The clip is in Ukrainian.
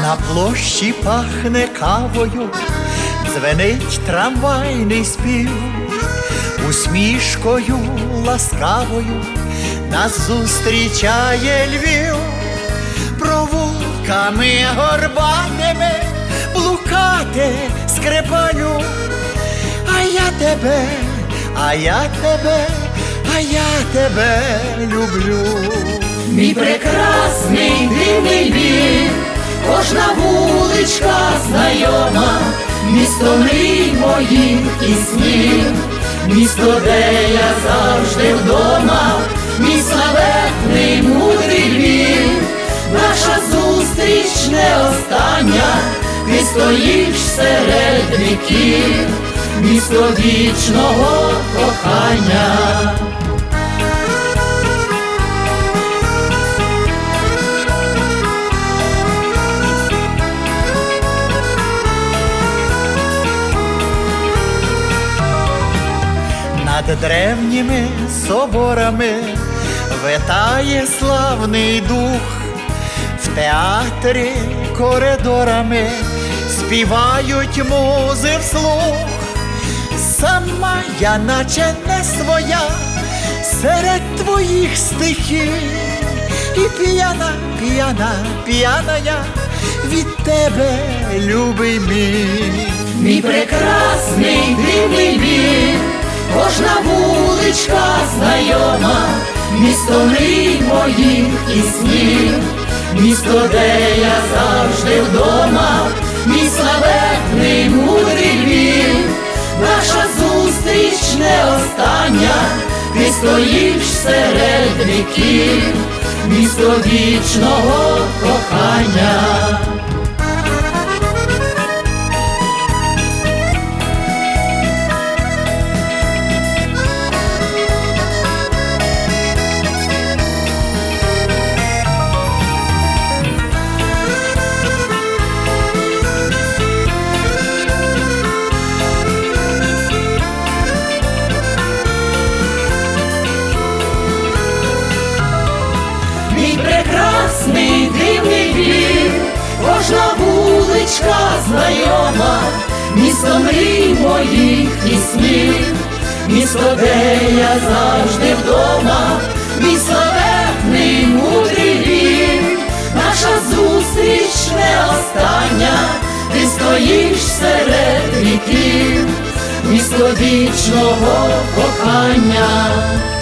На площі пахне кавою, дзвенить трамвайний спів, усмішкою ласкавою нас зустрічає Львів. Провулками горбатими блукати скрипалю, а я тебе, а я тебе, а я тебе люблю. Мій прекрасний дивний Львів, кожна вуличка знайома, місто мрій моїх і снів, місто, де я завжди вдома, мій славетний мудрий Львів. Наша зустріч не остання, ти стоїш серед віків, місто вічного кохання. Над древніми соборами витає славний дух, в театрі коридорами співають музи вслух. Сама я наче не своя серед твоїх стихів, і п'яна, п'яна, п'яна я від тебе, любий мій. Мій прекрасний дивний Львів, кожна вуличка знайома, місто мрій моїх і снів, місто, де я завжди вдома, мій славетний мудрий Львів. Наша зустріч не остання, ти стоїш серед віків, місто вічного кохання. Прекрасний дивний Львів, кожна вуличка знайома, місто мрій моїх і снів, місто, де я завжди вдома, мій славетний мудрий Львів. Наша зустріч не остання, ти стоїш серед віків, місто вічного кохання.